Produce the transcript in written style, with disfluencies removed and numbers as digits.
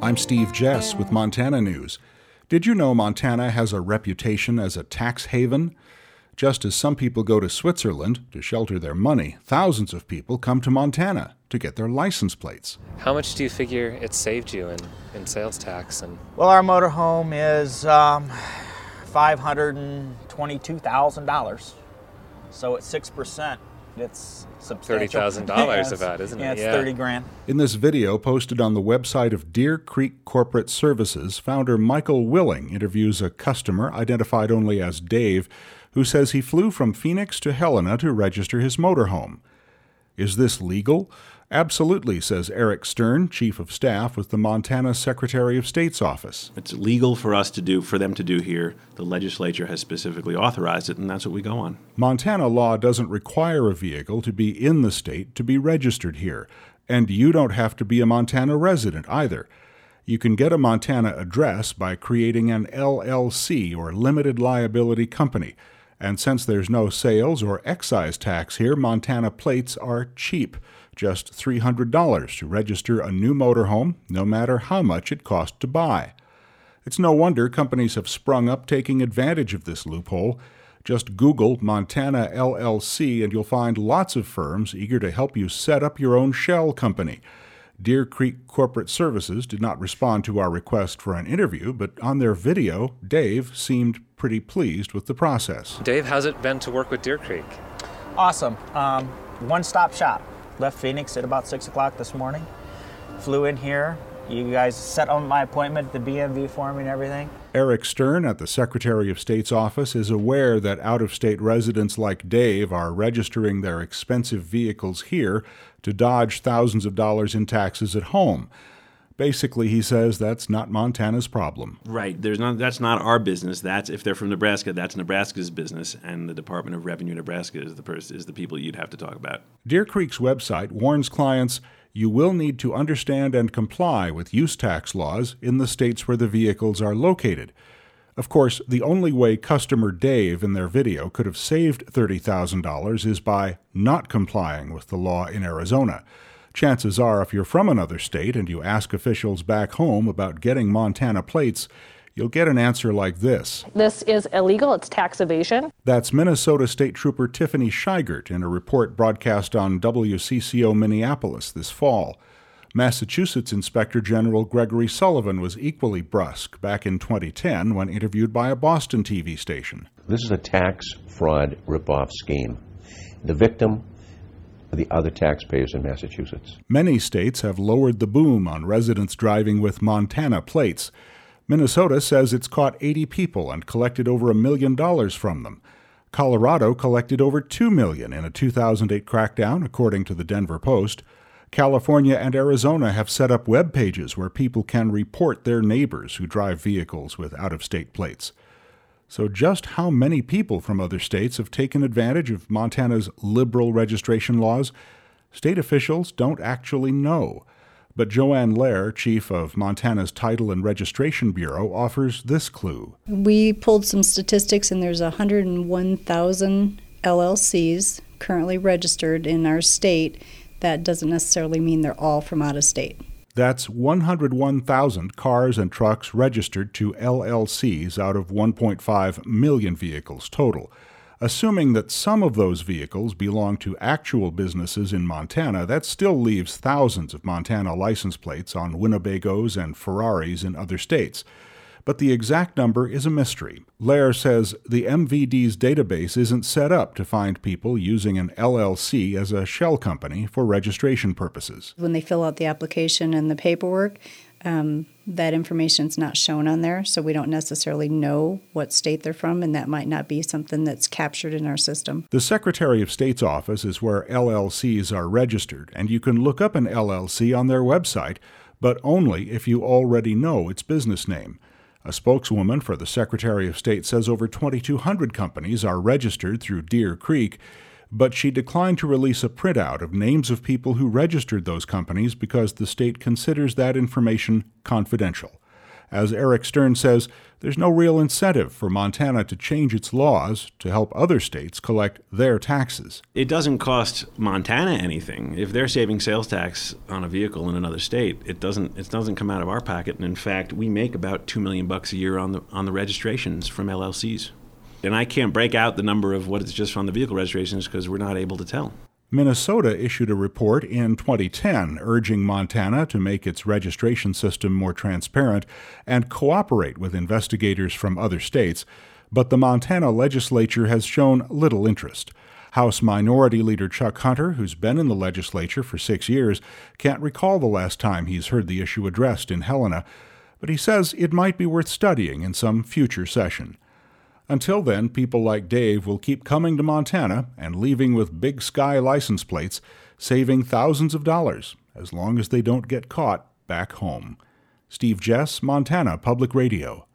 I'm Steve Jess with Montana News. Did you know Montana has a reputation as a tax haven? Just as some people go to Switzerland to shelter their money, thousands of people come to Montana to get their license plates. How much do you figure it saved you in sales tax? Well, our motorhome is $522,000. So at 6%, it's substantial. $30,000 about, isn't it? Yeah, it's 30 grand. In this video posted on the website of Deer Creek Corporate Services, founder Michael Willing interviews a customer identified only as Dave, who says he flew from Phoenix to Helena to register his motorhome. Is this legal? Absolutely, says Eric Stern, Chief of Staff with the Montana Secretary of State's office. It's legal for them to do here. The legislature has specifically authorized it, and that's what we go on. Montana law doesn't require a vehicle to be in the state to be registered here, and you don't have to be a Montana resident either. You can get a Montana address by creating an LLC, or limited liability company. And since there's no sales or excise tax here, Montana plates are cheap. Just $300 to register a new motorhome, no matter how much it cost to buy. It's no wonder companies have sprung up taking advantage of this loophole. Just Google Montana LLC and you'll find lots of firms eager to help you set up your own shell company. Deer Creek Corporate Services did not respond to our request for an interview, but on their video, Dave seemed pretty pleased with the process. Dave, how's it been to work with Deer Creek? Awesome. One-stop shop. Left Phoenix at about 6 o'clock this morning. Flew in here. You guys set on my appointment at the BMV for me and everything. Eric Stern at the Secretary of State's office is aware that out-of-state residents like Dave are registering their expensive vehicles here to dodge thousands of dollars in taxes at home. Basically, he says that's not Montana's problem. Right. That's not our business. That's if they're from Nebraska, that's Nebraska's business, and the Department of Revenue Nebraska is the people you'd have to talk about. Deer Creek's website warns clients you will need to understand and comply with use tax laws in the states where the vehicles are located. Of course, the only way customer Dave in their video could have saved $30,000 is by not complying with the law in Arizona. Chances are, if you're from another state and you ask officials back home about getting Montana plates, you'll get an answer like this. This is illegal. It's tax evasion. That's Minnesota State Trooper Tiffany Scheigert in a report broadcast on WCCO Minneapolis this fall. Massachusetts Inspector General Gregory Sullivan was equally brusque back in 2010 when interviewed by a Boston TV station. This is a tax fraud ripoff scheme. The victim are the other taxpayers in Massachusetts. Many states have lowered the boom on residents driving with Montana plates. Minnesota says it's caught 80 people and collected over $1 million from them. Colorado collected over $2 million in a 2008 crackdown, according to the Denver Post. California and Arizona have set up web pages where people can report their neighbors who drive vehicles with out-of-state plates. So just how many people from other states have taken advantage of Montana's liberal registration laws? State officials don't actually know. But Joanne Lair, chief of Montana's Title and Registration Bureau, offers this clue. We pulled some statistics, and there's 101,000 LLCs currently registered in our state. That doesn't necessarily mean they're all from out of state. That's 101,000 cars and trucks registered to LLCs out of 1.5 million vehicles total. Assuming that some of those vehicles belong to actual businesses in Montana, that still leaves thousands of Montana license plates on Winnebagos and Ferraris in other states. But the exact number is a mystery. Lair says the MVD's database isn't set up to find people using an LLC as a shell company for registration purposes. When they fill out the application and the paperwork, that information's not shown on there, so we don't necessarily know what state they're from, and that might not be something that's captured in our system. The Secretary of State's office is where LLCs are registered, and you can look up an LLC on their website, but only if you already know its business name. A spokeswoman for the Secretary of State says over 2,200 companies are registered through Deer Creek, but she declined to release a printout of names of people who registered those companies because the state considers that information confidential. As Eric Stern says, there's no real incentive for Montana to change its laws to help other states collect their taxes. It doesn't cost Montana anything. If they're saving sales tax on a vehicle in another state, it doesn't come out of our pocket. And in fact, we make about $2 million a year on the registrations from LLCs. And I can't break out the number of what it's just from the vehicle registrations because we're not able to tell. Minnesota issued a report in 2010 urging Montana to make its registration system more transparent and cooperate with investigators from other states, but the Montana legislature has shown little interest. House Minority Leader Chuck Hunter, who's been in the legislature for 6 years, can't recall the last time he's heard the issue addressed in Helena, but he says it might be worth studying in some future session. Until then, people like Dave will keep coming to Montana and leaving with Big Sky license plates, saving thousands of dollars, as long as they don't get caught back home. Steve Jess, Montana Public Radio.